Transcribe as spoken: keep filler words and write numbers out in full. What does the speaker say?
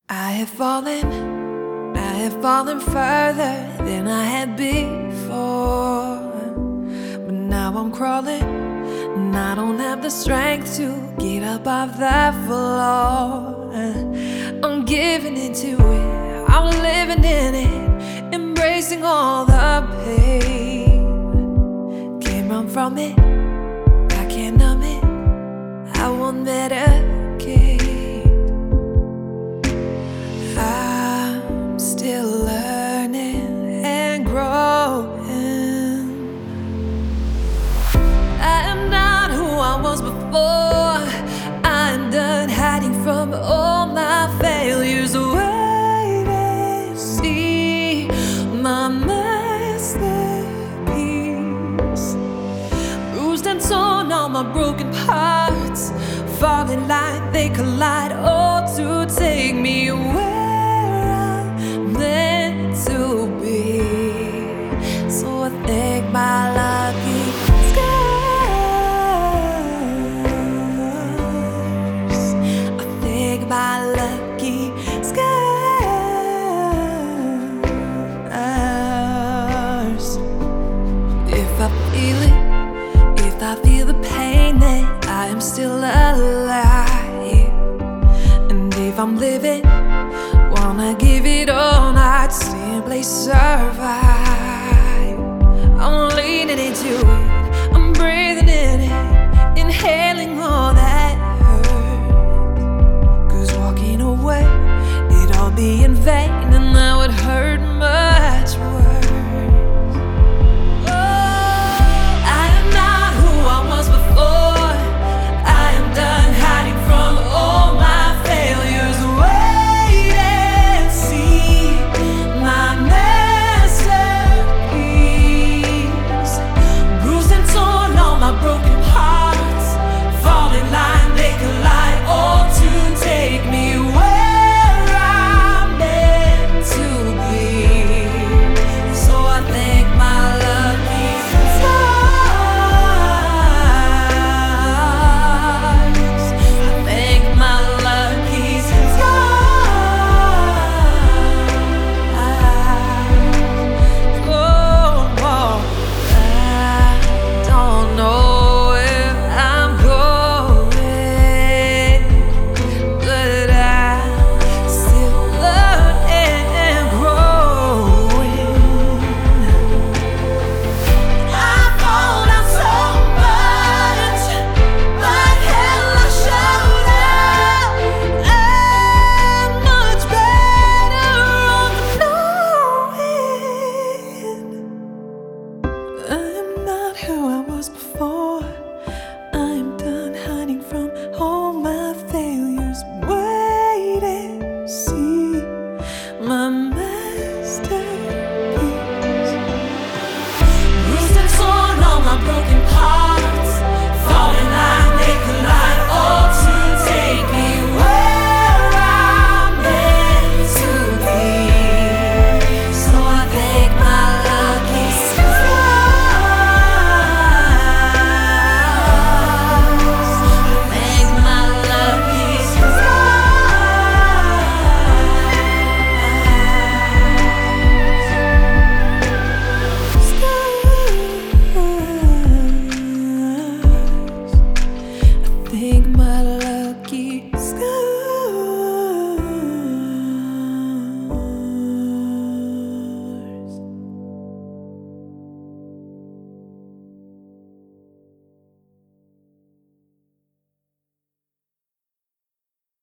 I have fallen, I have fallen further than I had before. But now I'm crawling, and I don't have the strength to get up off that floor. I'm giving into it, I'm living in it, embracing all the pain. Can't run from it, I can't numb it, I won't medicate. I'm still learning and growing. I am not who I was before. I'm done hiding from all my failures. Wait and see my masterpiece. Bruised and torn on my broken parts, falling like they collide, all to take me away to be. So I thank my lucky scars. I thank my lucky scars. If I feel it, if I feel the pain, then I am still alive. And if I'm living, wanna give it all, not simply survive. I'm leaning into it, I'm breathing in it, inhaling all that hurt. 'Cause walking away